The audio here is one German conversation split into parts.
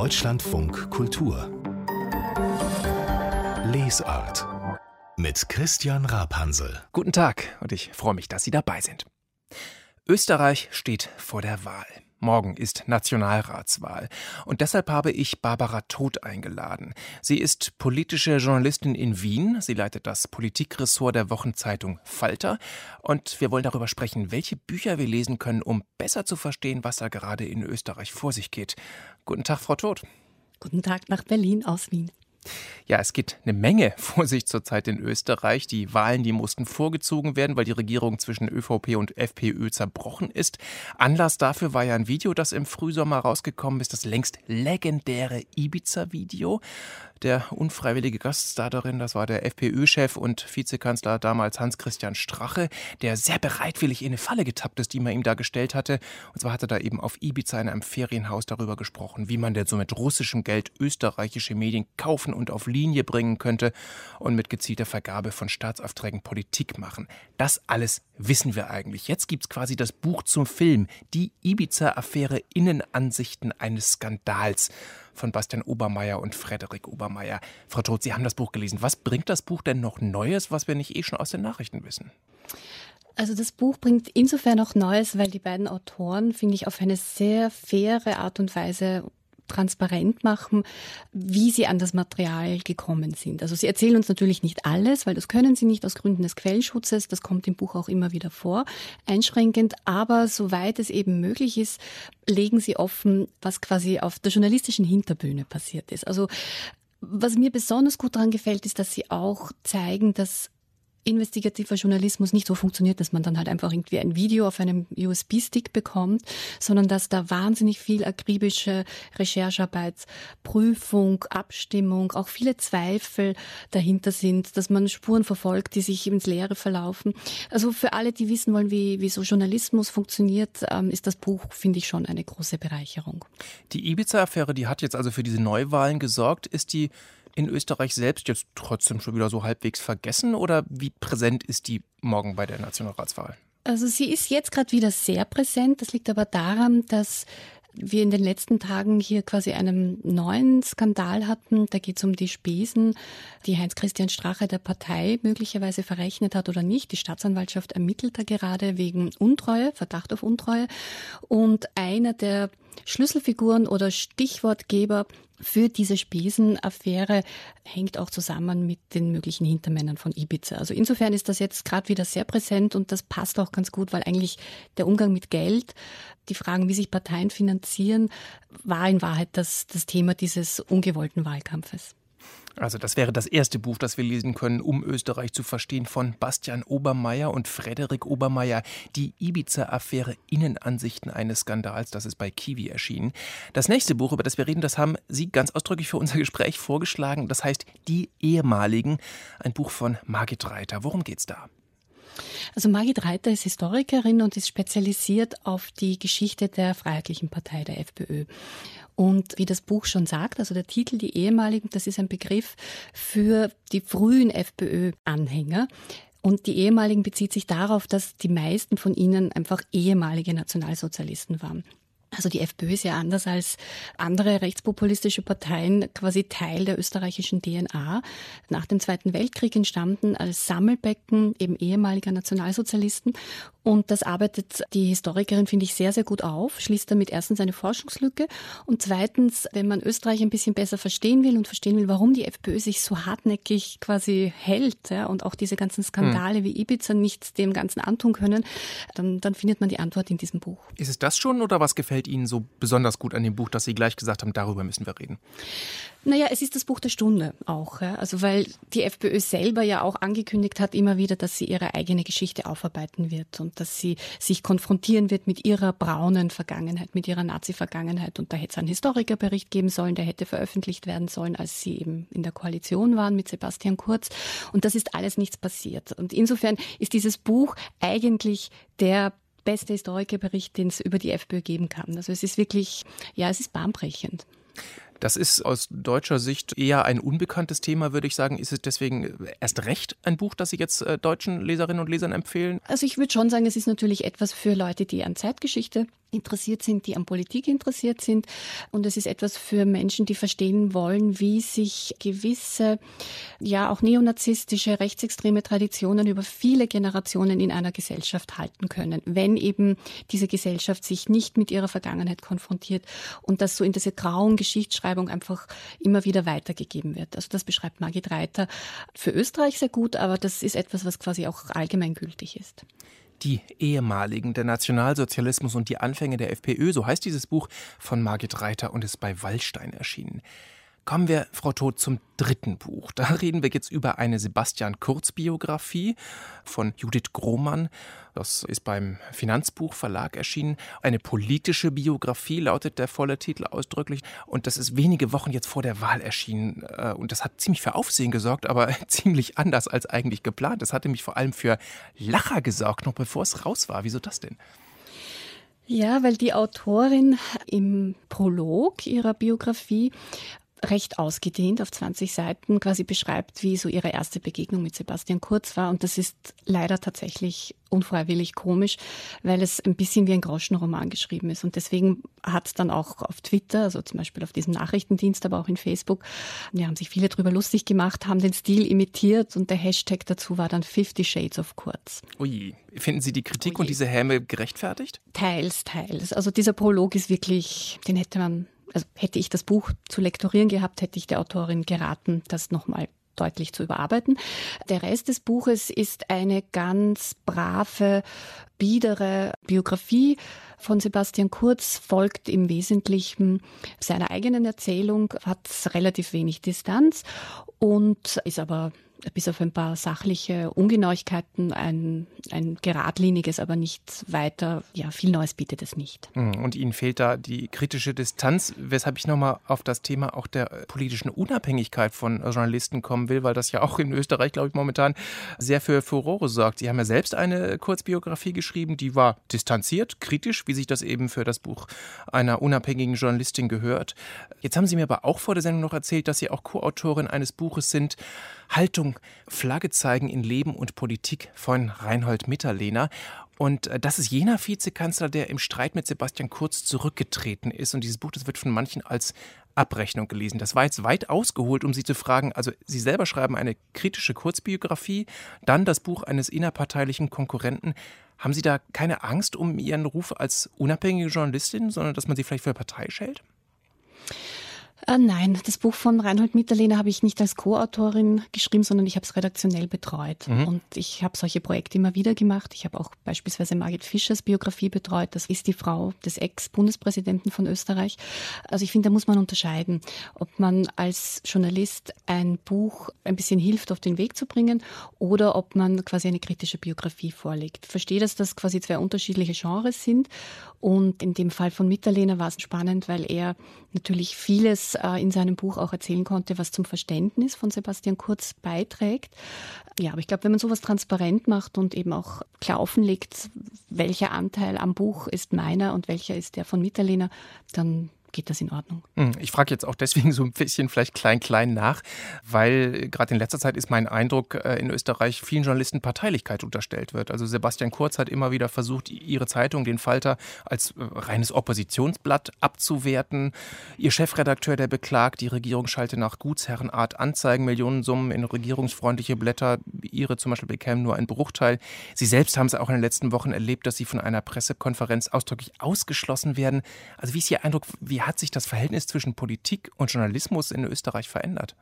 Deutschlandfunk Kultur Lesart mit Christian Rapansel. Guten Tag und ich freue mich, dass Sie dabei sind. Österreich steht vor der Wahl. Morgen ist Nationalratswahl und deshalb habe ich Barbara Todt eingeladen. Sie ist politische Journalistin in Wien. Sie leitet das Politikressort der Wochenzeitung Falter und wir wollen darüber sprechen, welche Bücher wir lesen können, um besser zu verstehen, was da gerade in Österreich vor sich geht. Guten Tag, Frau Todt. Guten Tag nach Berlin aus Wien. Ja, es geht eine Menge vor sich zurzeit in Österreich. Die Wahlen, die mussten vorgezogen werden, weil die Regierung zwischen ÖVP und FPÖ zerbrochen ist. Anlass dafür war ja ein Video, das im Frühsommer rausgekommen ist, das längst legendäre Ibiza-Video. Der unfreiwillige Gaststar darin, das war der FPÖ-Chef und Vizekanzler damals Hans-Christian Strache, der sehr bereitwillig in eine Falle getappt ist, die man ihm da gestellt hatte. Und zwar hat er da eben auf Ibiza in einem Ferienhaus darüber gesprochen, wie man denn so mit russischem Geld österreichische Medien kaufen und auf Linie bringen könnte und mit gezielter Vergabe von Staatsaufträgen Politik machen. Das alles wissen wir eigentlich. Jetzt gibt es quasi das Buch zum Film, die Ibiza-Affäre Innenansichten eines Skandals von Bastian Obermayr und Frederik Obermayr. Frau Todt, Sie haben das Buch gelesen. Was bringt das Buch denn noch Neues, was wir nicht schon aus den Nachrichten wissen? Also das Buch bringt insofern noch Neues, weil die beiden Autoren, finde ich, auf eine sehr faire Art und Weise transparent machen, wie sie an das Material gekommen sind. Also sie erzählen uns natürlich nicht alles, weil das können sie nicht aus Gründen des Quellschutzes. Das kommt im Buch auch immer wieder vor, einschränkend. Aber soweit es eben möglich ist, legen sie offen, was quasi auf der journalistischen Hinterbühne passiert ist. Also was mir besonders gut daran gefällt, ist, dass sie auch zeigen, dass investigativer Journalismus nicht so funktioniert, dass man dann halt einfach irgendwie ein Video auf einem USB-Stick bekommt, sondern dass da wahnsinnig viel akribische Recherchearbeit, Prüfung, Abstimmung, auch viele Zweifel dahinter sind, dass man Spuren verfolgt, die sich ins Leere verlaufen. Also für alle, die wissen wollen, wie so Journalismus funktioniert, ist das Buch, finde ich, schon eine große Bereicherung. Die Ibiza-Affäre, die hat jetzt also für diese Neuwahlen gesorgt. Ist die in Österreich selbst jetzt trotzdem schon wieder so halbwegs vergessen oder wie präsent ist die morgen bei der Nationalratswahl? Also sie ist jetzt gerade wieder sehr präsent. Das liegt aber daran, dass wir in den letzten Tagen hier quasi einen neuen Skandal hatten. Da geht es um die Spesen, die Heinz-Christian Strache der Partei möglicherweise verrechnet hat oder nicht. Die Staatsanwaltschaft ermittelt da gerade wegen Untreue, Verdacht auf Untreue. Und einer der Schlüsselfiguren oder Stichwortgeber für diese Spesenaffäre hängt auch zusammen mit den möglichen Hintermännern von Ibiza. Also insofern ist das jetzt gerade wieder sehr präsent und das passt auch ganz gut, weil eigentlich der Umgang mit Geld, die Fragen, wie sich Parteien finanzieren, war in Wahrheit das Thema dieses ungewollten Wahlkampfes. Also das wäre das erste Buch, das wir lesen können, um Österreich zu verstehen, von Bastian Obermayr und Frederik Obermayr. Die Ibiza-Affäre Innenansichten eines Skandals, das ist bei Kiwi erschienen. Das nächste Buch, über das wir reden, das haben Sie ganz ausdrücklich für unser Gespräch vorgeschlagen. Das heißt Die Ehemaligen, ein Buch von Margit Reiter. Worum geht's da? Also Margit Reiter ist Historikerin und ist spezialisiert auf die Geschichte der Freiheitlichen Partei, der FPÖ. Und wie das Buch schon sagt, also der Titel Die Ehemaligen, das ist ein Begriff für die frühen FPÖ-Anhänger. Und die Ehemaligen bezieht sich darauf, dass die meisten von ihnen einfach ehemalige Nationalsozialisten waren. Also die FPÖ ist ja anders als andere rechtspopulistische Parteien quasi Teil der österreichischen DNA. Nach dem Zweiten Weltkrieg entstanden als Sammelbecken eben ehemaliger Nationalsozialisten. Und das arbeitet die Historikerin, finde ich, sehr, sehr gut auf, schließt damit erstens eine Forschungslücke und zweitens, wenn man Österreich ein bisschen besser verstehen will und verstehen will, warum die FPÖ sich so hartnäckig quasi hält, ja, und auch diese ganzen Skandale wie Ibiza nicht dem Ganzen antun können, dann findet man die Antwort in diesem Buch. Ist es das schon oder was gefällt Ihnen so besonders gut an dem Buch, dass Sie gleich gesagt haben, darüber müssen wir reden? Naja, es ist das Buch der Stunde auch. Ja. Also weil die FPÖ selber ja auch angekündigt hat immer wieder, dass sie ihre eigene Geschichte aufarbeiten wird und dass sie sich konfrontieren wird mit ihrer braunen Vergangenheit, mit ihrer Nazi-Vergangenheit. Und da hätte es einen Historikerbericht geben sollen, der hätte veröffentlicht werden sollen, als sie eben in der Koalition waren mit Sebastian Kurz. Und das ist alles nichts passiert. Und insofern ist dieses Buch eigentlich der beste Historikerbericht, den es über die FPÖ geben kann. Also es ist wirklich, ja, es ist bahnbrechend. Das ist aus deutscher Sicht eher ein unbekanntes Thema, würde ich sagen. Ist es deswegen erst recht ein Buch, das Sie jetzt deutschen Leserinnen und Lesern empfehlen? Also ich würde schon sagen, es ist natürlich etwas für Leute, die an Zeitgeschichte interessiert sind, die an Politik interessiert sind. Und es ist etwas für Menschen, die verstehen wollen, wie sich gewisse, ja auch neonazistische, rechtsextreme Traditionen über viele Generationen in einer Gesellschaft halten können, wenn eben diese Gesellschaft sich nicht mit ihrer Vergangenheit konfrontiert und das so in diese grauen Geschichtsschreibung einfach immer wieder weitergegeben wird. Also das beschreibt Margit Reiter für Österreich sehr gut, aber das ist etwas, was quasi auch allgemeingültig ist. Die ehemaligen, der Nationalsozialismus und die Anfänge der FPÖ, so heißt dieses Buch von Margit Reiter und ist bei Wallstein erschienen. Kommen wir, Frau Todt, zum dritten Buch. Da reden wir jetzt über eine Sebastian-Kurz-Biografie von Judith Grohmann. Das ist beim Finanzbuchverlag erschienen. Eine politische Biografie lautet der volle Titel ausdrücklich. Und das ist wenige Wochen jetzt vor der Wahl erschienen. Und das hat ziemlich für Aufsehen gesorgt, aber ziemlich anders als eigentlich geplant. Das hatte mich vor allem für Lacher gesorgt, noch bevor es raus war. Wieso das denn? Ja, weil die Autorin im Prolog ihrer Biografie recht ausgedehnt auf 20 Seiten quasi beschreibt, wie so ihre erste Begegnung mit Sebastian Kurz war. Und das ist leider tatsächlich unfreiwillig komisch, weil es ein bisschen wie ein Groschenroman geschrieben ist. Und deswegen hat es dann auch auf Twitter, also zum Beispiel auf diesem Nachrichtendienst, aber auch in Facebook, haben sich viele drüber lustig gemacht, haben den Stil imitiert und der Hashtag dazu war dann 50 Shades of Kurz. Ui, finden Sie die Kritik und diese Häme gerechtfertigt? Teils. Also dieser Prolog ist wirklich, hätte ich das Buch zu lektorieren gehabt, hätte ich der Autorin geraten, das nochmal deutlich zu überarbeiten. Der Rest des Buches ist eine ganz brave, biedere Biografie von Sebastian Kurz, folgt im Wesentlichen seiner eigenen Erzählung, hat relativ wenig Distanz und ist aber bis auf ein paar sachliche Ungenauigkeiten ein geradliniges, aber nicht weiter, viel Neues bietet es nicht. Und Ihnen fehlt da die kritische Distanz, weshalb ich nochmal auf das Thema auch der politischen Unabhängigkeit von Journalisten kommen will, weil das ja auch in Österreich, glaube ich, momentan sehr für Furore sorgt. Sie haben ja selbst eine Kurzbiografie geschrieben, die war distanziert, kritisch, wie sich das eben für das Buch einer unabhängigen Journalistin gehört. Jetzt haben Sie mir aber auch vor der Sendung noch erzählt, dass Sie auch Co-Autorin eines Buches sind, Haltung, Flagge zeigen in Leben und Politik von Reinhold Mitterlehner. Und das ist jener Vizekanzler, der im Streit mit Sebastian Kurz zurückgetreten ist. Und dieses Buch, das wird von manchen als Abrechnung gelesen. Das war jetzt weit ausgeholt, um Sie zu fragen, also Sie selber schreiben eine kritische Kurzbiografie, dann das Buch eines innerparteilichen Konkurrenten. Haben Sie da keine Angst um Ihren Ruf als unabhängige Journalistin, sondern dass man Sie vielleicht für parteiisch hält? Nein, das Buch von Reinhold Mitterlehner habe ich nicht als Co-Autorin geschrieben, sondern ich habe es redaktionell betreut. Und ich habe solche Projekte immer wieder gemacht. Ich habe auch beispielsweise Margit Fischers Biografie betreut. Das ist die Frau des Ex-Bundespräsidenten von Österreich. Also ich finde, da muss man unterscheiden, ob man als Journalist ein Buch ein bisschen hilft, auf den Weg zu bringen oder ob man quasi eine kritische Biografie vorlegt. Ich verstehe, dass das quasi zwei unterschiedliche Genres sind. Und in dem Fall von Mitterlehner war es spannend, weil er natürlich vieles in seinem Buch auch erzählen konnte, was zum Verständnis von Sebastian Kurz beiträgt. Ja, aber ich glaube, wenn man sowas transparent macht und eben auch klar offenlegt, welcher Anteil am Buch ist meiner und welcher ist der von Mitterlehner, dann geht das in Ordnung. Ich frage jetzt auch deswegen so ein bisschen vielleicht klein nach, weil gerade in letzter Zeit ist mein Eindruck, in Österreich vielen Journalisten Parteilichkeit unterstellt wird. Also Sebastian Kurz hat immer wieder versucht, Ihre Zeitung, den Falter, als reines Oppositionsblatt abzuwerten. Ihr Chefredakteur, der beklagt, die Regierung schalte nach Gutsherrenart Anzeigen, Millionensummen in regierungsfreundliche Blätter. Ihre zum Beispiel bekämen nur einen Bruchteil. Sie selbst haben es auch in den letzten Wochen erlebt, dass Sie von einer Pressekonferenz ausdrücklich ausgeschlossen werden. Also wie ist Ihr Eindruck, wie hat sich das Verhältnis zwischen Politik und Journalismus in Österreich verändert?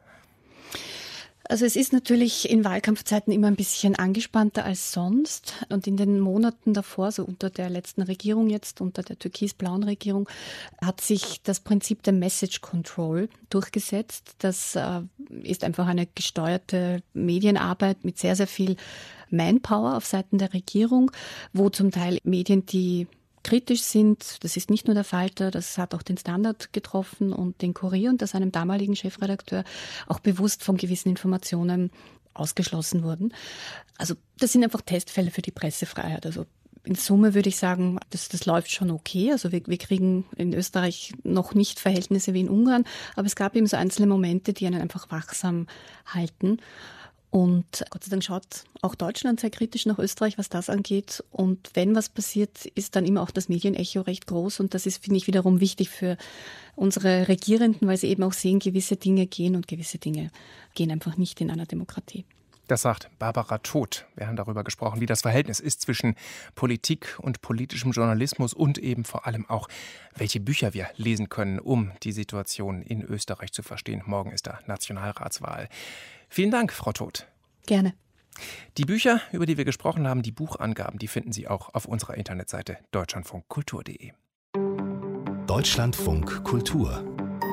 Also es ist natürlich in Wahlkampfzeiten immer ein bisschen angespannter als sonst. Und in den Monaten davor, so unter der letzten Regierung jetzt, unter der türkis-blauen Regierung, hat sich das Prinzip der Message Control durchgesetzt. Das ist einfach eine gesteuerte Medienarbeit mit sehr, sehr viel Manpower auf Seiten der Regierung, wo zum Teil Medien, die kritisch sind, das ist nicht nur der Falter, das hat auch den Standard getroffen und den Kurier und das einem damaligen Chefredakteur auch bewusst von gewissen Informationen ausgeschlossen wurden. Also das sind einfach Testfälle für die Pressefreiheit. Also in Summe würde ich sagen, das läuft schon okay. Also wir kriegen in Österreich noch nicht Verhältnisse wie in Ungarn, aber es gab eben so einzelne Momente, die einen einfach wachsam halten. Und Gott sei Dank schaut auch Deutschland sehr kritisch nach Österreich, was das angeht. Und wenn was passiert, ist dann immer auch das Medienecho recht groß. Und das ist, finde ich, wiederum wichtig für unsere Regierenden, weil sie eben auch sehen, gewisse Dinge gehen und gewisse Dinge gehen einfach nicht in einer Demokratie. Das sagt Barbara Todt. Wir haben darüber gesprochen, wie das Verhältnis ist zwischen Politik und politischem Journalismus und eben vor allem auch, welche Bücher wir lesen können, um die Situation in Österreich zu verstehen. Morgen ist da Nationalratswahl. Vielen Dank, Frau Todt. Gerne. Die Bücher, über die wir gesprochen haben, die Buchangaben, die finden Sie auch auf unserer Internetseite deutschlandfunkkultur.de. Deutschlandfunk Kultur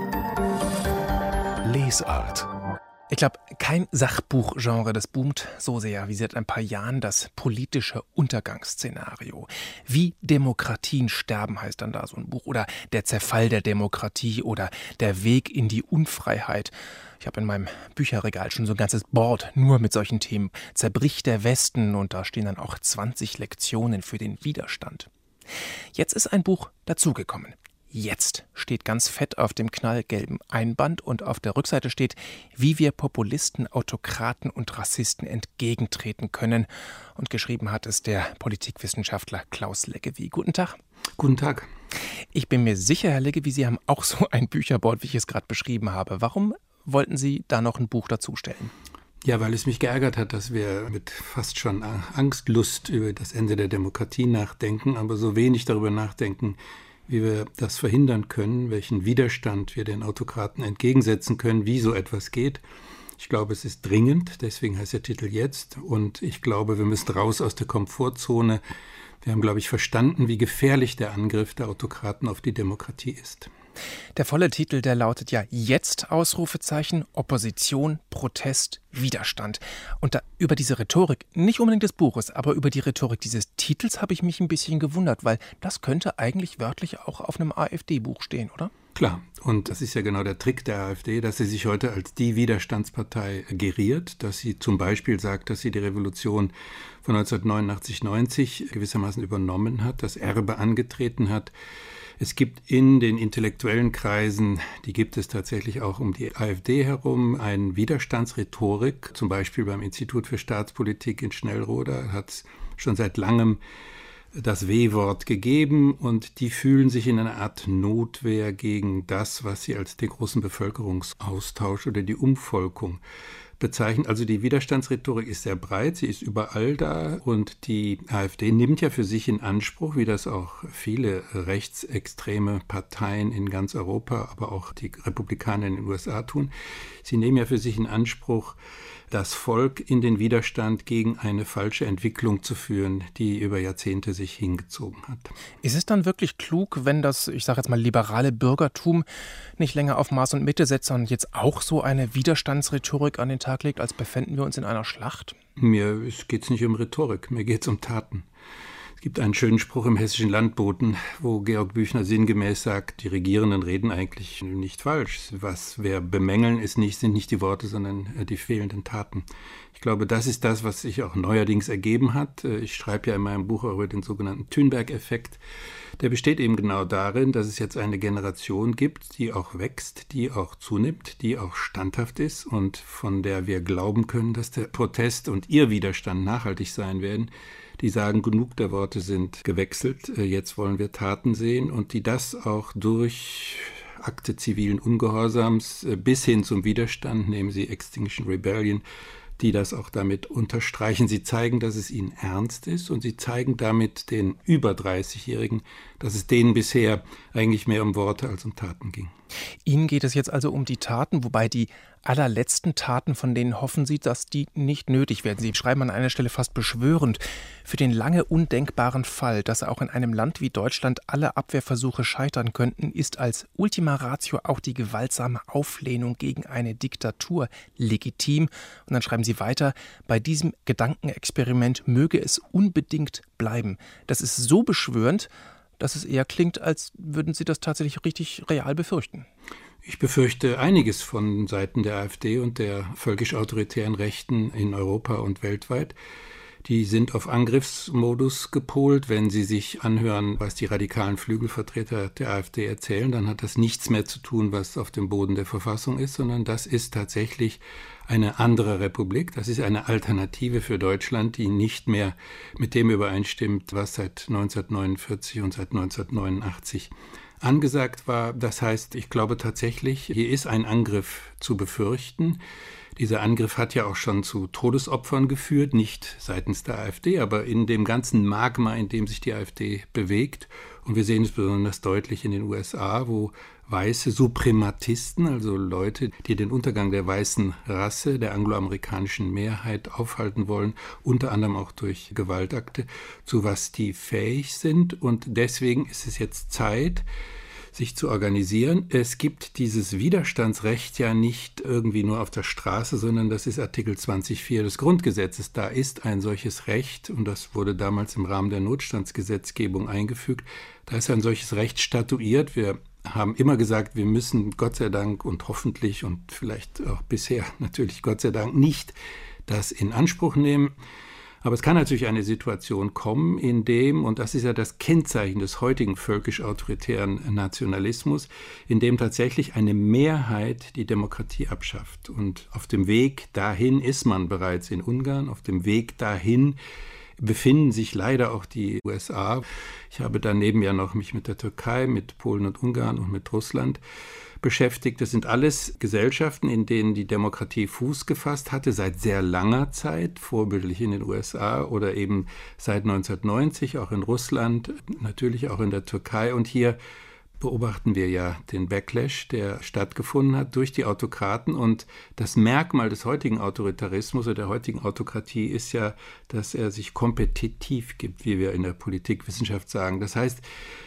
Lesart. Ich glaube, kein Sachbuchgenre, das boomt so sehr wie seit ein paar Jahren das politische Untergangsszenario. Wie Demokratien sterben heißt dann da so ein Buch. Oder der Zerfall der Demokratie oder der Weg in die Unfreiheit. Ich habe in meinem Bücherregal schon so ein ganzes Board nur mit solchen Themen. Zerbricht der Westen und da stehen dann auch 20 Lektionen für den Widerstand. Jetzt ist ein Buch dazugekommen. Jetzt steht ganz fett auf dem knallgelben Einband und auf der Rückseite steht, wie wir Populisten, Autokraten und Rassisten entgegentreten können. Und geschrieben hat es der Politikwissenschaftler Klaus Leggevi. Guten Tag. Guten Tag. Ich bin mir sicher, Herr Leggevi, Sie haben auch so ein Bücherboard, wie ich es gerade beschrieben habe. Warum wollten Sie da noch ein Buch dazustellen? Ja, weil es mich geärgert hat, dass wir mit fast schon Angstlust über das Ende der Demokratie nachdenken, aber so wenig darüber nachdenken, wie wir das verhindern können, welchen Widerstand wir den Autokraten entgegensetzen können, wie so etwas geht. Ich glaube, es ist dringend, deswegen heißt der Titel Jetzt. Und ich glaube, wir müssen raus aus der Komfortzone. Wir haben, glaube ich, verstanden, wie gefährlich der Angriff der Autokraten auf die Demokratie ist. Der volle Titel, der lautet ja Jetzt, Ausrufezeichen, Opposition, Protest, Widerstand. Und da über diese Rhetorik, nicht unbedingt des Buches, aber über die Rhetorik dieses Titels habe ich mich ein bisschen gewundert, weil das könnte eigentlich wörtlich auch auf einem AfD-Buch stehen, oder? Klar, und das ist ja genau der Trick der AfD, dass sie sich heute als die Widerstandspartei geriert, dass sie zum Beispiel sagt, dass sie die Revolution von 1989-90 gewissermaßen übernommen hat, das Erbe angetreten hat. Es gibt in den intellektuellen Kreisen, die gibt es tatsächlich auch um die AfD herum, eine Widerstandsrhetorik. Zum Beispiel beim Institut für Staatspolitik in Schnellroda hat es schon seit langem das W-Wort gegeben und die fühlen sich in einer Art Notwehr gegen das, was sie als den großen Bevölkerungsaustausch oder die Umvolkung bezeichnen. Also die Widerstandsrhetorik ist sehr breit, sie ist überall da und die AfD nimmt ja für sich in Anspruch, wie das auch viele rechtsextreme Parteien in ganz Europa, aber auch die Republikaner in den USA tun. Sie nehmen ja für sich in Anspruch, das Volk in den Widerstand gegen eine falsche Entwicklung zu führen, die über Jahrzehnte sich hingezogen hat. Ist es dann wirklich klug, wenn das, ich sage jetzt mal, liberale Bürgertum nicht länger auf Maß und Mitte setzt, sondern jetzt auch so eine Widerstandsrhetorik an den Tag legt, als befänden wir uns in einer Schlacht? Mir geht es nicht um Rhetorik, mir geht es um Taten. Es gibt einen schönen Spruch im Hessischen Landboten, wo Georg Büchner sinngemäß sagt, die Regierenden reden eigentlich nicht falsch. Was wir bemängeln, sind nicht die Worte, sondern die fehlenden Taten. Ich glaube, das ist das, was sich auch neuerdings ergeben hat. Ich schreibe ja in meinem Buch über den sogenannten Thünberg-Effekt. Der besteht eben genau darin, dass es jetzt eine Generation gibt, die auch wächst, die auch zunimmt, die auch standhaft ist und von der wir glauben können, dass der Protest und ihr Widerstand nachhaltig sein werden. Die sagen, genug der Worte sind gewechselt, jetzt wollen wir Taten sehen und die das auch durch Akte zivilen Ungehorsams bis hin zum Widerstand, nehmen Sie Extinction Rebellion, die das auch damit unterstreichen. Sie zeigen, dass es ihnen ernst ist und sie zeigen damit den über 30-Jährigen, dass es denen bisher eigentlich mehr um Worte als um Taten ging. Ihnen geht es jetzt also um die Taten, wobei die allerletzten Taten, von denen hoffen Sie, dass die nicht nötig werden. Sie schreiben an einer Stelle fast beschwörend, für den lange undenkbaren Fall, dass auch in einem Land wie Deutschland alle Abwehrversuche scheitern könnten, ist als Ultima Ratio auch die gewaltsame Auflehnung gegen eine Diktatur legitim. Und dann schreiben Sie weiter, bei diesem Gedankenexperiment möge es unbedingt bleiben. Das ist so beschwörend, dass es eher klingt, als würden Sie das tatsächlich richtig real befürchten. Ich befürchte einiges von Seiten der AfD und der völkisch-autoritären Rechten in Europa und weltweit. Die sind auf Angriffsmodus gepolt. Wenn Sie sich anhören, was die radikalen Flügelvertreter der AfD erzählen, dann hat das nichts mehr zu tun, was auf dem Boden der Verfassung ist, sondern das ist tatsächlich eine andere Republik. Das ist eine Alternative für Deutschland, die nicht mehr mit dem übereinstimmt, was seit 1949 und seit 1989 angesagt war. Das heißt, ich glaube tatsächlich, hier ist ein Angriff zu befürchten. Dieser Angriff hat ja auch schon zu Todesopfern geführt, nicht seitens der AfD, aber in dem ganzen Magma, in dem sich die AfD bewegt. Und wir sehen es besonders deutlich in den USA, wo weiße Suprematisten, also Leute, die den Untergang der weißen Rasse, der angloamerikanischen Mehrheit aufhalten wollen, unter anderem auch durch Gewaltakte, zu was die fähig sind. Und deswegen ist es jetzt Zeit, sich zu organisieren. Es gibt dieses Widerstandsrecht ja nicht irgendwie nur auf der Straße, sondern das ist Artikel 20.4 des Grundgesetzes. Da ist ein solches Recht, und das wurde damals im Rahmen der Notstandsgesetzgebung eingefügt, da ist ein solches Recht statuiert. Wir haben immer gesagt, wir müssen Gott sei Dank und hoffentlich und vielleicht auch bisher natürlich Gott sei Dank nicht das in Anspruch nehmen. Aber es kann natürlich eine Situation kommen, in dem, und das ist ja das Kennzeichen des heutigen völkisch-autoritären Nationalismus, in dem tatsächlich eine Mehrheit die Demokratie abschafft. Und auf dem Weg dahin ist man bereits in Ungarn, auf dem Weg dahin befinden sich leider auch die USA. Ich habe daneben ja noch mich mit der Türkei, mit Polen und Ungarn und mit Russland beschäftigt. Das sind alles Gesellschaften, in denen die Demokratie Fuß gefasst hatte, seit sehr langer Zeit, vorbildlich in den USA oder eben seit 1990, auch in Russland, natürlich auch in der Türkei. Und hier beobachten wir ja den Backlash, der stattgefunden hat durch die Autokraten. Und das Merkmal des heutigen Autoritarismus oder der heutigen Autokratie ist ja, dass er sich kompetitiv gibt, wie wir in der Politikwissenschaft sagen. Das heißt,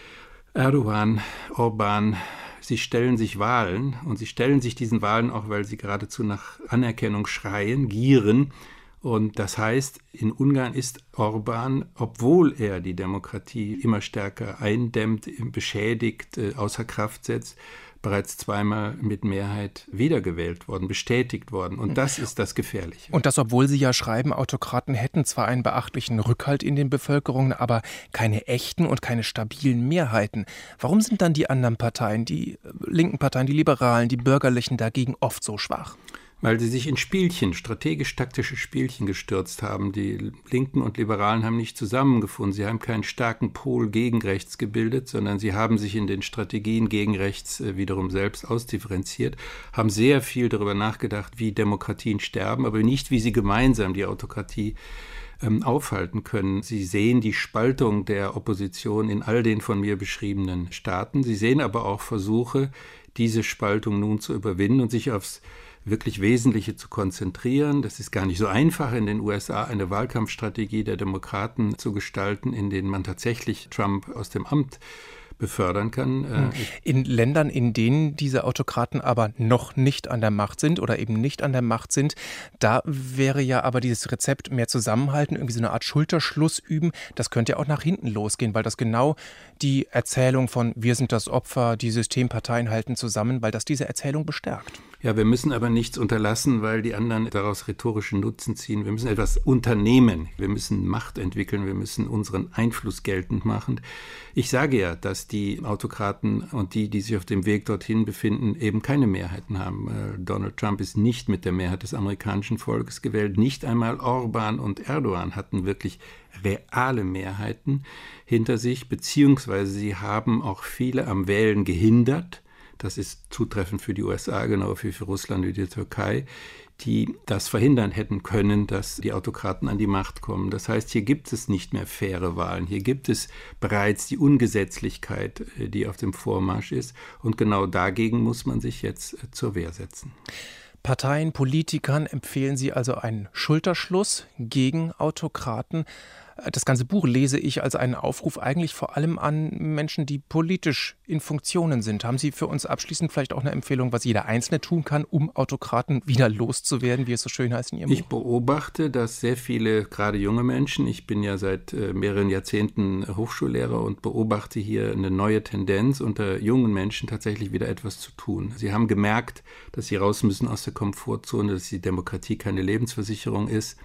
Erdogan, Orbán, sie stellen sich Wahlen, und sie stellen sich diesen Wahlen auch, weil sie geradezu nach Anerkennung schreien, gieren. Und das heißt, in Ungarn ist Orbán, obwohl er die Demokratie immer stärker eindämmt, beschädigt, außer Kraft setzt, bereits zweimal mit Mehrheit wiedergewählt worden, bestätigt worden. Und das ist das Gefährliche. Und das, obwohl Sie ja schreiben, Autokraten hätten zwar einen beachtlichen Rückhalt in den Bevölkerungen, aber keine echten und keine stabilen Mehrheiten. Warum sind dann die anderen Parteien, die linken Parteien, die Liberalen, die Bürgerlichen dagegen oft so schwach? Weil sie sich in Spielchen, strategisch-taktische Spielchen gestürzt haben. Die Linken und Liberalen haben nicht zusammengefunden. Sie haben keinen starken Pol gegen rechts gebildet, sondern sie haben sich in den Strategien gegen rechts wiederum selbst ausdifferenziert, haben sehr viel darüber nachgedacht, wie Demokratien sterben, aber nicht, wie sie gemeinsam die Autokratie aufhalten können. Sie sehen die Spaltung der Opposition in all den von mir beschriebenen Staaten. Sie sehen aber auch Versuche, diese Spaltung nun zu überwinden und sich aufs wirklich Wesentliche zu konzentrieren. Das ist gar nicht so einfach, in den USA eine Wahlkampfstrategie der Demokraten zu gestalten, in denen man tatsächlich Trump aus dem Amt befördern kann. In Ländern, in denen diese Autokraten aber noch nicht an der Macht sind oder eben nicht an der Macht sind, da wäre ja aber dieses Rezept mehr Zusammenhalten, irgendwie so eine Art Schulterschluss üben, das könnte ja auch nach hinten losgehen, weil das genau die Erzählung von wir sind das Opfer, die Systemparteien halten zusammen, weil das diese Erzählung bestärkt. Ja, wir müssen aber nichts unterlassen, weil die anderen daraus rhetorischen Nutzen ziehen. Wir müssen etwas unternehmen. Wir müssen Macht entwickeln. Wir müssen unseren Einfluss geltend machen. Ich sage ja, dass die Autokraten und die sich auf dem Weg dorthin befinden, eben keine Mehrheiten haben. Donald Trump ist nicht mit der Mehrheit des amerikanischen Volkes gewählt. Nicht einmal Orbán und Erdogan hatten wirklich reale Mehrheiten hinter sich, beziehungsweise sie haben auch viele am Wählen gehindert. Das ist zutreffend für die USA, genau wie für Russland und die Türkei, die das verhindern hätten können, dass die Autokraten an die Macht kommen. Das heißt, hier gibt es nicht mehr faire Wahlen. Hier gibt es bereits die Ungesetzlichkeit, die auf dem Vormarsch ist. Und genau dagegen muss man sich jetzt zur Wehr setzen. Parteien, Politikern empfehlen Sie also einen Schulterschluss gegen Autokraten. Das ganze Buch lese ich als einen Aufruf eigentlich vor allem an Menschen, die politisch in Funktionen sind. Haben Sie für uns abschließend vielleicht auch eine Empfehlung, was jeder Einzelne tun kann, um Autokraten wieder loszuwerden, wie es so schön heißt in Ihrem Buch? Ich beobachte, dass sehr viele, gerade junge Menschen, ich bin ja seit mehreren Jahrzehnten Hochschullehrer und beobachte hier eine neue Tendenz, unter jungen Menschen tatsächlich wieder etwas zu tun. Sie haben gemerkt, dass sie raus müssen aus der Komfortzone, dass die Demokratie keine Lebensversicherung ist.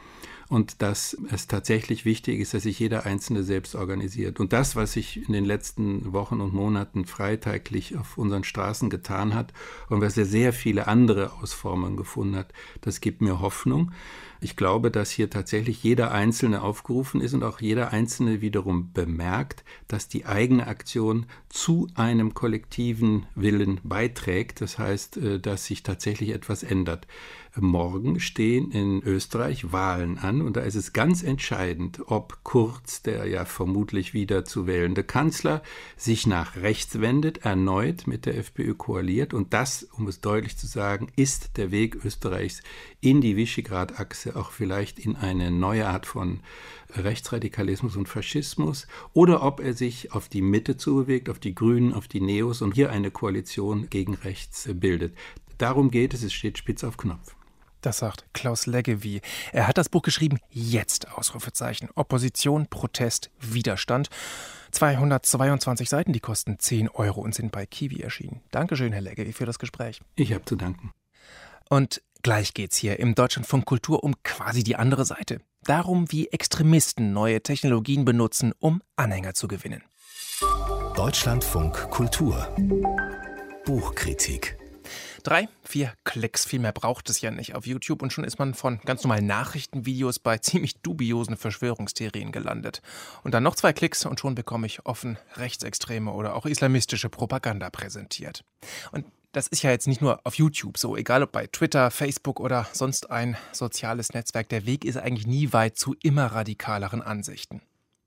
und dass es tatsächlich wichtig ist, dass sich jeder Einzelne selbst organisiert. Und das, was sich in den letzten Wochen und Monaten freitaglich auf unseren Straßen getan hat und was er sehr viele andere Ausformungen gefunden hat, das gibt mir Hoffnung. Ich glaube, dass hier tatsächlich jeder Einzelne aufgerufen ist und auch jeder Einzelne wiederum bemerkt, dass die eigene Aktion zu einem kollektiven Willen beiträgt. Das heißt, dass sich tatsächlich etwas ändert. Morgen stehen in Österreich Wahlen an und da ist es ganz entscheidend, ob Kurz, der ja vermutlich wieder zu wählende Kanzler, sich nach rechts wendet, erneut mit der FPÖ koaliert und das, um es deutlich zu sagen, ist der Weg Österreichs in die Visegrad-Achse, auch vielleicht in eine neue Art von Rechtsradikalismus und Faschismus, oder ob er sich auf die Mitte zubewegt, auf die Grünen, auf die Neos und hier eine Koalition gegen rechts bildet. Darum geht es steht spitz auf Knopf. Das sagt Klaus Leggevi. Er hat das Buch geschrieben, jetzt, Ausrufezeichen. Opposition, Protest, Widerstand. 222 Seiten, die kosten 10 € und sind bei Kiwi erschienen. Dankeschön, Herr Leggevi, für das Gespräch. Ich habe zu danken. Und gleich geht's hier im Deutschlandfunk Kultur um quasi die andere Seite. Darum, wie Extremisten neue Technologien benutzen, um Anhänger zu gewinnen. Deutschlandfunk Kultur. Buchkritik. 3, 4 Klicks, viel mehr braucht es ja nicht auf YouTube und schon ist man von ganz normalen Nachrichtenvideos bei ziemlich dubiosen Verschwörungstheorien gelandet. Und dann noch 2 Klicks und schon bekomme ich offen rechtsextreme oder auch islamistische Propaganda präsentiert. Und das ist ja jetzt nicht nur auf YouTube so, egal ob bei Twitter, Facebook oder sonst ein soziales Netzwerk. Der Weg ist eigentlich nie weit zu immer radikaleren Ansichten.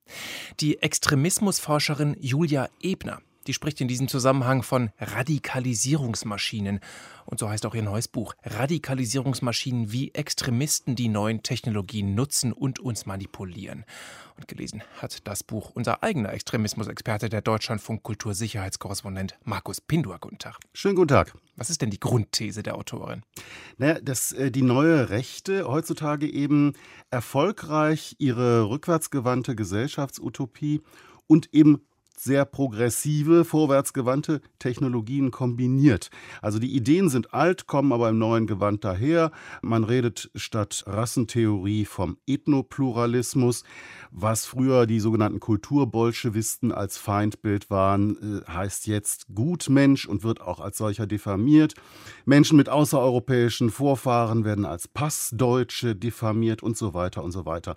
Die Extremismusforscherin Julia Ebner, die spricht in diesem Zusammenhang von Radikalisierungsmaschinen. Und so heißt auch ihr neues Buch. Radikalisierungsmaschinen, wie Extremisten die neuen Technologien nutzen und uns manipulieren. Und gelesen hat das Buch unser eigener Extremismusexperte, der Deutschlandfunk Kultursicherheitskorrespondent Markus Pindur. Guten Tag. Schönen guten Tag. Was ist denn die Grundthese der Autorin? Naja, dass die neue Rechte heutzutage eben erfolgreich ihre rückwärtsgewandte Gesellschaftsutopie und eben sehr progressive, vorwärtsgewandte Technologien kombiniert. Also die Ideen sind alt, kommen aber im neuen Gewand daher. Man redet statt Rassentheorie vom Ethnopluralismus. Was früher die sogenannten Kulturbolschewisten als Feindbild waren, heißt jetzt Gutmensch und wird auch als solcher diffamiert. Menschen mit außereuropäischen Vorfahren werden als Passdeutsche diffamiert und so weiter und so weiter.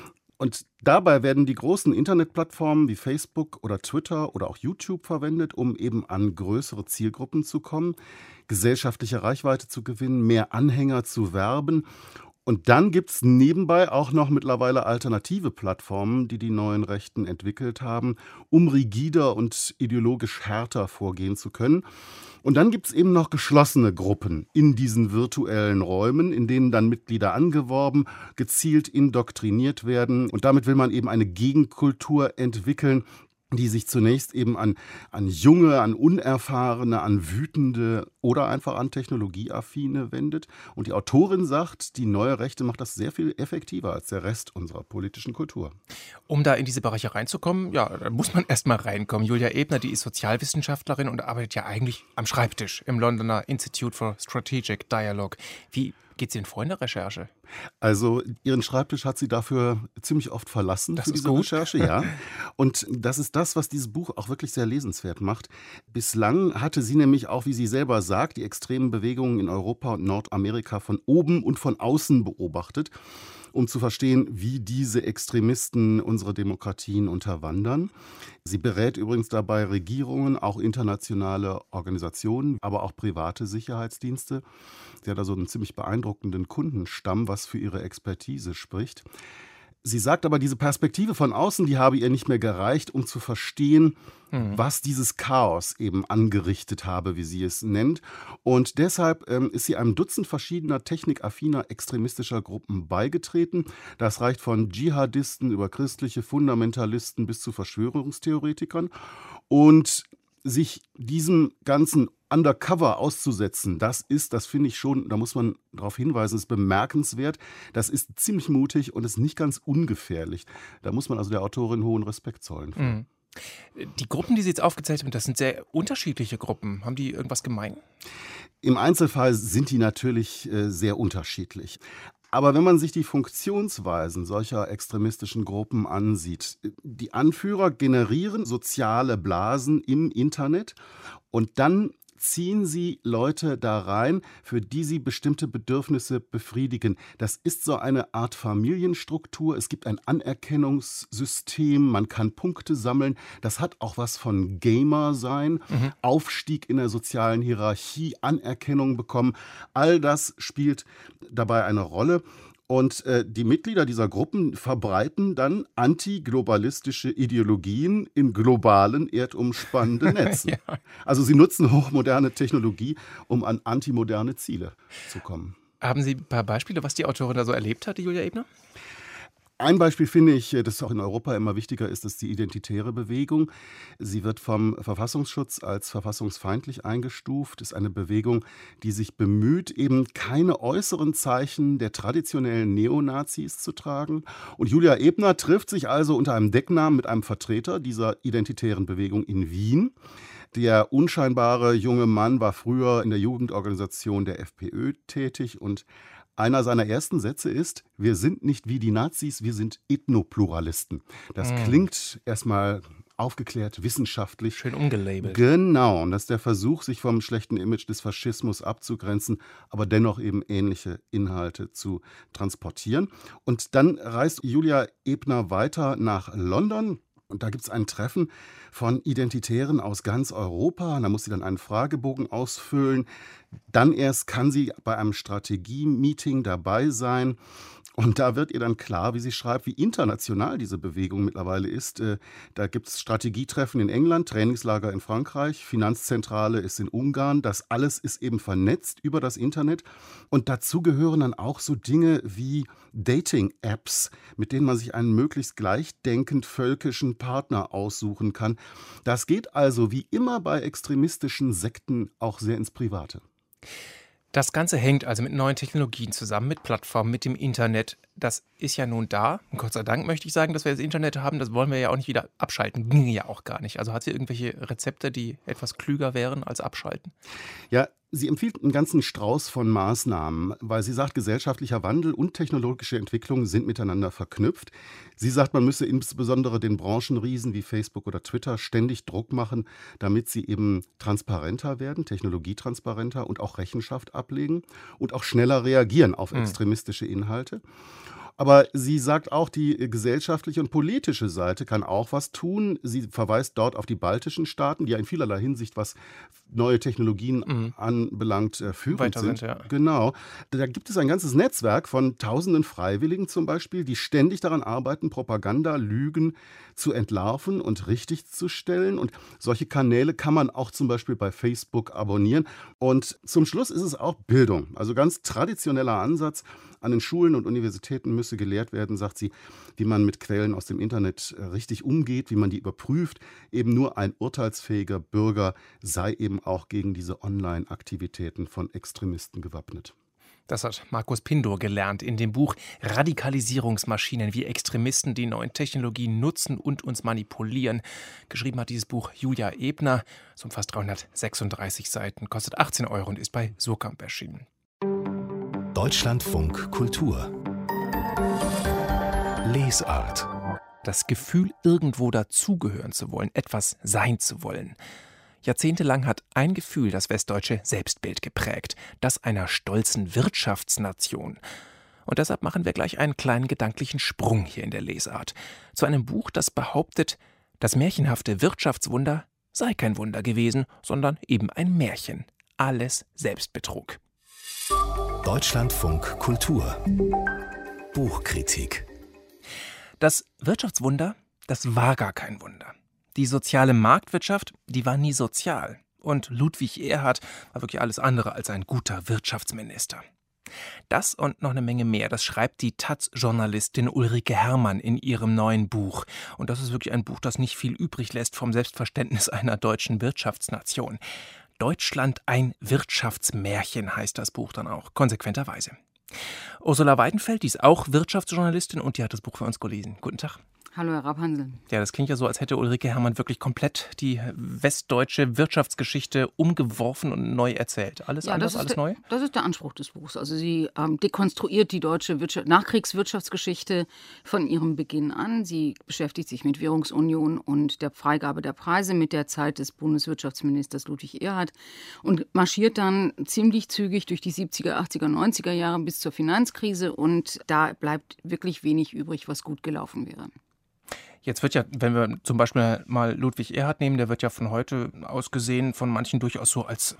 Und dabei werden die großen Internetplattformen wie Facebook oder Twitter oder auch YouTube verwendet, um eben an größere Zielgruppen zu kommen, gesellschaftliche Reichweite zu gewinnen, mehr Anhänger zu werben. Und dann gibt es nebenbei auch noch mittlerweile alternative Plattformen, die die neuen Rechten entwickelt haben, um rigider und ideologisch härter vorgehen zu können. Und dann gibt es eben noch geschlossene Gruppen in diesen virtuellen Räumen, in denen dann Mitglieder angeworben, gezielt indoktriniert werden. Und damit will man eben eine Gegenkultur entwickeln, die sich zunächst eben an Junge, an Unerfahrene, an Wütende oder einfach an Technologieaffine wendet. Und die Autorin sagt, die neue Rechte macht das sehr viel effektiver als der Rest unserer politischen Kultur. Um da in diese Bereiche reinzukommen, ja, da muss man erst mal reinkommen. Julia Ebner, die ist Sozialwissenschaftlerin und arbeitet ja eigentlich am Schreibtisch im Londoner Institute for Strategic Dialogue. Wie geht sie denn vor in der Recherche? Also ihren Schreibtisch hat sie dafür ziemlich oft verlassen für diese Recherche, ja. Und das ist das, was dieses Buch auch wirklich sehr lesenswert macht. Bislang hatte sie nämlich auch, wie sie selber sagt, die extremen Bewegungen in Europa und Nordamerika von oben und von außen beobachtet, um zu verstehen, wie diese Extremisten unsere Demokratien unterwandern. Sie berät übrigens dabei Regierungen, auch internationale Organisationen, aber auch private Sicherheitsdienste. Sie hat also einen ziemlich beeindruckenden Kundenstamm, was für ihre Expertise spricht. Sie sagt aber, diese Perspektive von außen, die habe ihr nicht mehr gereicht, um zu verstehen, was dieses Chaos eben angerichtet habe, wie sie es nennt. Und deshalb ist sie einem Dutzend verschiedener technikaffiner extremistischer Gruppen beigetreten. Das reicht von Dschihadisten über christliche Fundamentalisten bis zu Verschwörungstheoretikern. Und sich diesem ganzen Undercover auszusetzen, das finde ich schon, da muss man darauf hinweisen, ist bemerkenswert. Das ist ziemlich mutig und ist nicht ganz ungefährlich. Da muss man also der Autorin hohen Respekt zollen. Mhm. Die Gruppen, die Sie jetzt aufgezählt haben, das sind sehr unterschiedliche Gruppen. Haben die irgendwas gemein? Im Einzelfall sind die natürlich sehr unterschiedlich. Aber wenn man sich die Funktionsweisen solcher extremistischen Gruppen ansieht, die Anführer generieren soziale Blasen im Internet und dann ziehen sie Leute da rein, für die sie bestimmte Bedürfnisse befriedigen. Das ist so eine Art Familienstruktur. Es gibt ein Anerkennungssystem, man kann Punkte sammeln. Das hat auch was von Gamer sein, Aufstieg in der sozialen Hierarchie, Anerkennung bekommen. All das spielt dabei eine Rolle. Und die Mitglieder dieser Gruppen verbreiten dann antiglobalistische Ideologien in globalen, erdumspannenden Netzen. Ja. Also sie nutzen hochmoderne Technologie, um an antimoderne Ziele zu kommen. Haben Sie ein paar Beispiele, was die Autorin da so erlebt hat, die Julia Ebner? Ein Beispiel finde ich, das auch in Europa immer wichtiger ist die identitäre Bewegung. Sie wird vom Verfassungsschutz als verfassungsfeindlich eingestuft. Es ist eine Bewegung, die sich bemüht, eben keine äußeren Zeichen der traditionellen Neonazis zu tragen. Und Julia Ebner trifft sich also unter einem Decknamen mit einem Vertreter dieser identitären Bewegung in Wien. Der unscheinbare junge Mann war früher in der Jugendorganisation der FPÖ tätig und einer seiner ersten Sätze ist: Wir sind nicht wie die Nazis, wir sind Ethnopluralisten. Das klingt erstmal aufgeklärt, wissenschaftlich. Schön umgelabelt. Genau, und das ist der Versuch, sich vom schlechten Image des Faschismus abzugrenzen, aber dennoch eben ähnliche Inhalte zu transportieren. Und dann reist Julia Ebner weiter nach London. Und da gibt es ein Treffen von Identitären aus ganz Europa. Da muss sie dann einen Fragebogen ausfüllen. Dann erst kann sie bei einem Strategie-Meeting dabei sein. Und da wird ihr dann klar, wie sie schreibt, wie international diese Bewegung mittlerweile ist. Da gibt es Strategietreffen in England, Trainingslager in Frankreich, Finanzzentrale ist in Ungarn. Das alles ist eben vernetzt über das Internet. Und dazu gehören dann auch so Dinge wie Dating-Apps, mit denen man sich einen möglichst gleichdenkend völkischen Partner aussuchen kann. Das geht also wie immer bei extremistischen Sekten auch sehr ins Private. Das Ganze hängt also mit neuen Technologien zusammen, mit Plattformen, mit dem Internet. Das ist ja nun da. Und Gott sei Dank möchte ich sagen, dass wir das Internet haben. Das wollen wir ja auch nicht wieder abschalten. Ging ja auch gar nicht. Also hat sie irgendwelche Rezepte, die etwas klüger wären als abschalten? Ja, sie empfiehlt einen ganzen Strauß von Maßnahmen, weil sie sagt, gesellschaftlicher Wandel und technologische Entwicklung sind miteinander verknüpft. Sie sagt, man müsse insbesondere den Branchenriesen wie Facebook oder Twitter ständig Druck machen, damit sie eben transparenter werden, technologietransparenter und auch Rechenschaft ablegen und auch schneller reagieren auf extremistische Inhalte. Aber sie sagt auch, die gesellschaftliche und politische Seite kann auch was tun. Sie verweist dort auf die baltischen Staaten, die ja in vielerlei Hinsicht, was neue Technologien anbelangt, führend sind. Ja. Genau. Da gibt es ein ganzes Netzwerk von tausenden Freiwilligen zum Beispiel, die ständig daran arbeiten, Propaganda, Lügen zu entlarven und richtig zu stellen. Und solche Kanäle kann man auch zum Beispiel bei Facebook abonnieren. Und zum Schluss ist es auch Bildung. Also ganz traditioneller Ansatz. An den Schulen und Universitäten müsse gelehrt werden, sagt sie, wie man mit Quellen aus dem Internet richtig umgeht, wie man die überprüft. Eben nur ein urteilsfähiger Bürger sei eben auch gegen diese Online-Aktivitäten von Extremisten gewappnet. Das hat Markus Pindor gelernt in dem Buch Radikalisierungsmaschinen, wie Extremisten die neuen Technologien nutzen und uns manipulieren. Geschrieben hat dieses Buch Julia Ebner. Es umfasst 336 Seiten, kostet 18 € und ist bei Surkamp erschienen. Deutschlandfunk Kultur Lesart. Das Gefühl, irgendwo dazugehören zu wollen, etwas sein zu wollen. Jahrzehntelang hat ein Gefühl das westdeutsche Selbstbild geprägt, das einer stolzen Wirtschaftsnation. Und deshalb machen wir gleich einen kleinen gedanklichen Sprung hier in der Lesart. Zu einem Buch, das behauptet, das märchenhafte Wirtschaftswunder sei kein Wunder gewesen, sondern eben ein Märchen. Alles Selbstbetrug. Deutschlandfunk Kultur Buchkritik. Das Wirtschaftswunder, das war gar kein Wunder. Die soziale Marktwirtschaft, die war nie sozial. Und Ludwig Erhard war wirklich alles andere als ein guter Wirtschaftsminister. Das und noch eine Menge mehr, das schreibt die taz-Journalistin Ulrike Herrmann in ihrem neuen Buch. Und das ist wirklich ein Buch, das nicht viel übrig lässt vom Selbstverständnis einer deutschen Wirtschaftsnation. Deutschland ein Wirtschaftsmärchen heißt das Buch dann auch, konsequenterweise. Ursula Weidenfeld, die ist auch Wirtschaftsjournalistin und die hat das Buch für uns gelesen. Guten Tag. Hallo, Herr Rapp-Hansel. Ja, das klingt ja so, als hätte Ulrike Herrmann wirklich komplett die westdeutsche Wirtschaftsgeschichte umgeworfen und neu erzählt. Alles anders, alles neu? Das ist der Anspruch des Buchs. Also sie dekonstruiert die deutsche Nachkriegswirtschaftsgeschichte von ihrem Beginn an. Sie beschäftigt sich mit Währungsunion und der Freigabe der Preise mit der Zeit des Bundeswirtschaftsministers Ludwig Erhard und marschiert dann ziemlich zügig durch die 70er, 80er, 90er Jahre bis zur Finanzkrise. Und da bleibt wirklich wenig übrig, was gut gelaufen wäre. Jetzt wird ja, wenn wir zum Beispiel mal Ludwig Erhard nehmen, der wird ja von heute aus gesehen von manchen durchaus so als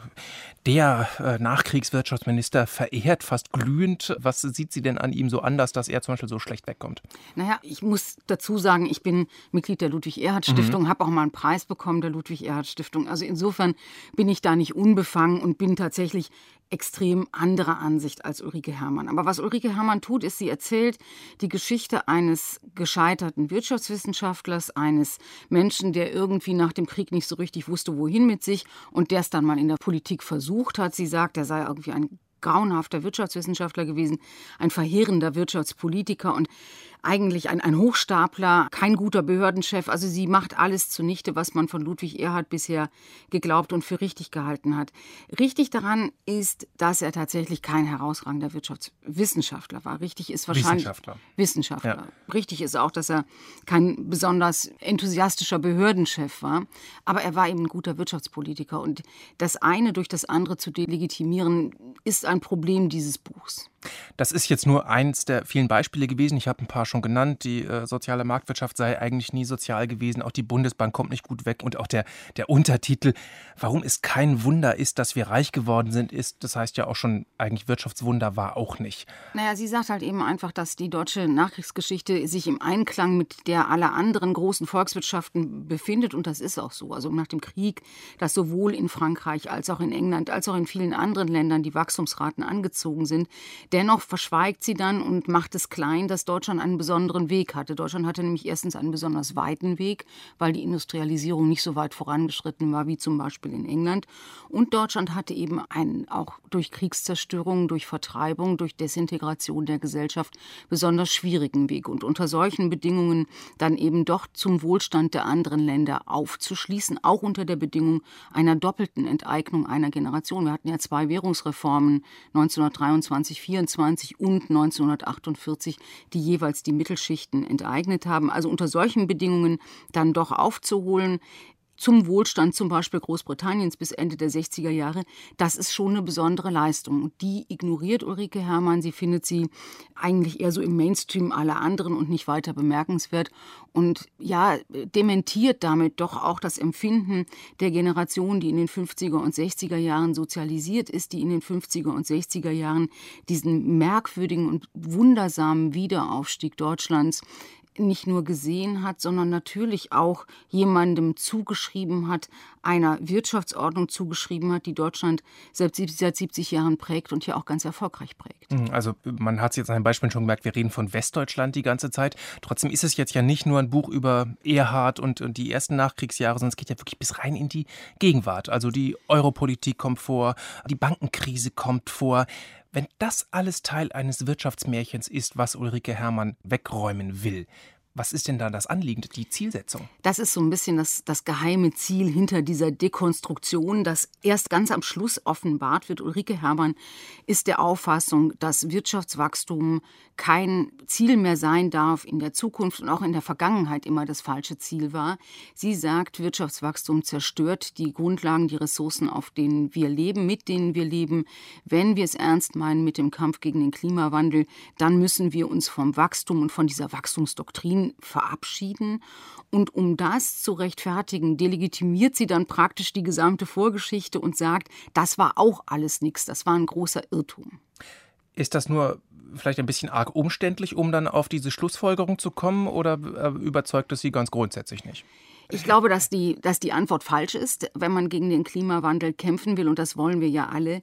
der Nachkriegswirtschaftsminister verehrt, fast glühend. Was sieht sie denn an ihm so anders, dass er zum Beispiel so schlecht wegkommt? Naja, ich muss dazu sagen, ich bin Mitglied der Ludwig-Erhard-Stiftung, habe auch mal einen Preis bekommen der Ludwig-Erhard-Stiftung. Also insofern bin ich da nicht unbefangen und bin tatsächlich extrem anderer Ansicht als Ulrike Herrmann. Aber was Ulrike Herrmann tut, ist, sie erzählt die Geschichte eines gescheiterten Wirtschaftswissenschaftlers, eines Menschen, der irgendwie nach dem Krieg nicht so richtig wusste, wohin mit sich und der es dann mal in der Politik versucht hat. Sie sagt, er sei irgendwie ein grauenhafter Wirtschaftswissenschaftler gewesen, ein verheerender Wirtschaftspolitiker und eigentlich ein Hochstapler, kein guter Behördenchef. Also sie macht alles zunichte, was man von Ludwig Erhard bisher geglaubt und für richtig gehalten hat. Richtig daran ist, dass er tatsächlich kein herausragender Wirtschaftswissenschaftler war. Richtig ist wahrscheinlich Wissenschaftler. Ja. Richtig ist auch, dass er kein besonders enthusiastischer Behördenchef war. Aber er war eben ein guter Wirtschaftspolitiker. Und das eine durch das andere zu delegitimieren, ist ein Problem dieses Buchs. Das ist jetzt nur eins der vielen Beispiele gewesen. Ich habe ein paar schon genannt. Die soziale Marktwirtschaft sei eigentlich nie sozial gewesen. Auch die Bundesbank kommt nicht gut weg. Und auch der Untertitel, warum es kein Wunder ist, dass wir reich geworden sind, das heißt ja auch schon, eigentlich Wirtschaftswunder war auch nicht. Naja, sie sagt halt eben einfach, dass die deutsche Nachkriegsgeschichte sich im Einklang mit der aller anderen großen Volkswirtschaften befindet. Und das ist auch so. Also nach dem Krieg, dass sowohl in Frankreich als auch in England, als auch in vielen anderen Ländern die Wachstumsraten angezogen sind. Dennoch verschweigt sie dann und macht es klein, dass Deutschland einen besonderen Weg hatte. Deutschland hatte nämlich erstens einen besonders weiten Weg, weil die Industrialisierung nicht so weit vorangeschritten war wie zum Beispiel in England. Und Deutschland hatte eben einen auch durch Kriegszerstörung, durch Vertreibung, durch Desintegration der Gesellschaft besonders schwierigen Weg. Und unter solchen Bedingungen dann eben doch zum Wohlstand der anderen Länder aufzuschließen, auch unter der Bedingung einer doppelten Enteignung einer Generation. Wir hatten ja 2 Währungsreformen, 1923, 1924 und 1948, die jeweils die Mittelschichten enteignet haben. Also unter solchen Bedingungen dann doch aufzuholen, zum Wohlstand zum Beispiel Großbritanniens bis Ende der 60er Jahre, das ist schon eine besondere Leistung. Und die ignoriert Ulrike Herrmann. Sie findet sie eigentlich eher so im Mainstream aller anderen und nicht weiter bemerkenswert. Und ja, dementiert damit doch auch das Empfinden der Generation, die in den 50er und 60er Jahren sozialisiert ist, die in den 50er und 60er Jahren diesen merkwürdigen und wundersamen Wiederaufstieg Deutschlands nicht nur gesehen hat, sondern natürlich auch jemandem zugeschrieben hat, einer Wirtschaftsordnung zugeschrieben hat, die Deutschland seit 70 Jahren prägt und hier auch ganz erfolgreich prägt. Also man hat es jetzt an den Beispielen schon gemerkt, wir reden von Westdeutschland die ganze Zeit. Trotzdem ist es jetzt ja nicht nur ein Buch über Erhard und die ersten Nachkriegsjahre, sondern es geht ja wirklich bis rein in die Gegenwart. Also die Europolitik kommt vor, die Bankenkrise kommt vor. Wenn das alles Teil eines Wirtschaftsmärchens ist, was Ulrike Herrmann wegräumen will, was ist denn da das Anliegen, die Zielsetzung? Das ist so ein bisschen das geheime Ziel hinter dieser Dekonstruktion, das erst ganz am Schluss offenbart wird. Ulrike Herrmann ist der Auffassung, dass Wirtschaftswachstum kein Ziel mehr sein darf in der Zukunft und auch in der Vergangenheit immer das falsche Ziel war. Sie sagt, Wirtschaftswachstum zerstört die Grundlagen, die Ressourcen, auf denen wir leben, mit denen wir leben. Wenn wir es ernst meinen mit dem Kampf gegen den Klimawandel, dann müssen wir uns vom Wachstum und von dieser Wachstumsdoktrin verabschieden. Und um das zu rechtfertigen, delegitimiert sie dann praktisch die gesamte Vorgeschichte und sagt, das war auch alles nichts, das war ein großer Irrtum. Ist das nur vielleicht ein bisschen arg umständlich, um dann auf diese Schlussfolgerung zu kommen, oder überzeugt es Sie ganz grundsätzlich nicht? Ich glaube, dass die Antwort falsch ist, wenn man gegen den Klimawandel kämpfen will, und das wollen wir ja alle,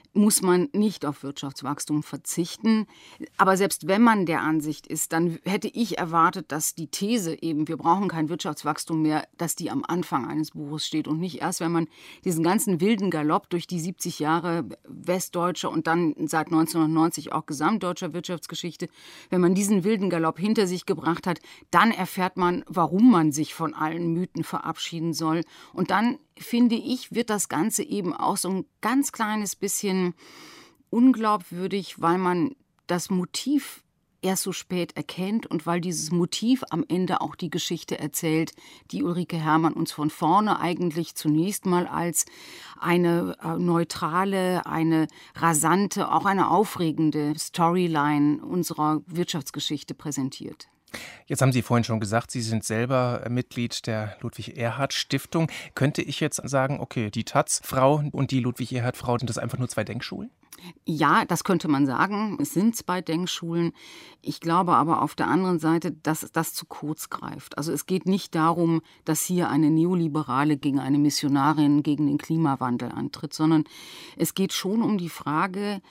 muss man nicht auf Wirtschaftswachstum verzichten. Aber selbst wenn man der Ansicht ist, dann hätte ich erwartet, dass die These eben, wir brauchen kein Wirtschaftswachstum mehr, dass die am Anfang eines Buches steht und nicht erst, wenn man diesen ganzen wilden Galopp durch die 70 Jahre westdeutscher und dann seit 1990 auch gesamtdeutscher Wirtschaftsgeschichte, wenn man diesen wilden Galopp hinter sich gebracht hat, dann erfährt man, warum man sich von allen Mythen verabschieden soll. Und dann, finde ich, wird das Ganze eben auch so ein ganz kleines bisschen unglaubwürdig, weil man das Motiv erst so spät erkennt und weil dieses Motiv am Ende auch die Geschichte erzählt, die Ulrike Herrmann uns von vorne eigentlich zunächst mal als eine neutrale, eine rasante, auch eine aufregende Storyline unserer Wirtschaftsgeschichte präsentiert. Jetzt haben Sie vorhin schon gesagt, Sie sind selber Mitglied der Ludwig-Erhard-Stiftung. Könnte ich jetzt sagen, okay, die Taz-Frau und die Ludwig-Erhard-Frau, sind das einfach nur 2 Denkschulen? Ja, das könnte man sagen. Es sind 2 Denkschulen. Ich glaube aber auf der anderen Seite, dass das zu kurz greift. Also es geht nicht darum, dass hier eine Neoliberale gegen eine Missionarin gegen den Klimawandel antritt, sondern es geht schon um die Frage,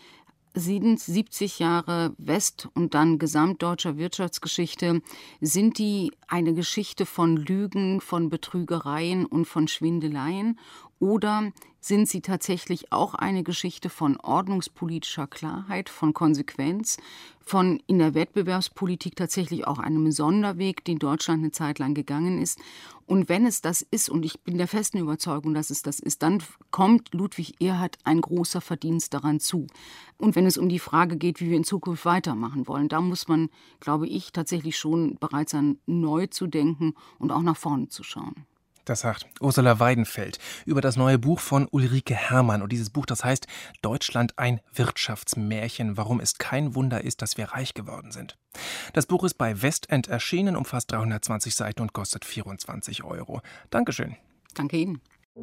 70 Jahre West- und dann gesamtdeutscher Wirtschaftsgeschichte, sind die eine Geschichte von Lügen, von Betrügereien und von Schwindeleien? Oder sind sie tatsächlich auch eine Geschichte von ordnungspolitischer Klarheit, von Konsequenz, von in der Wettbewerbspolitik tatsächlich auch einem Sonderweg, den Deutschland eine Zeit lang gegangen ist? Und wenn es das ist, und ich bin der festen Überzeugung, dass es das ist, dann kommt Ludwig Erhard ein großer Verdienst daran zu. Und wenn es um die Frage geht, wie wir in Zukunft weitermachen wollen, da muss man, glaube ich, tatsächlich schon bereit sein, neu zu denken und auch nach vorne zu schauen. Das sagt Ursula Weidenfeld über das neue Buch von Ulrike Herrmann. Und dieses Buch, das heißt Deutschland ein Wirtschaftsmärchen, warum es kein Wunder ist, dass wir reich geworden sind. Das Buch ist bei Westend erschienen, umfasst 320 Seiten und kostet 24 €. Dankeschön. Danke Ihnen.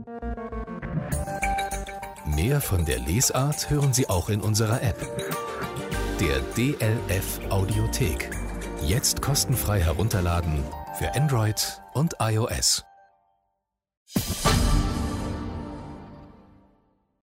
Mehr von der Lesart hören Sie auch in unserer App. Der DLF Audiothek. Jetzt kostenfrei herunterladen für Android und iOS.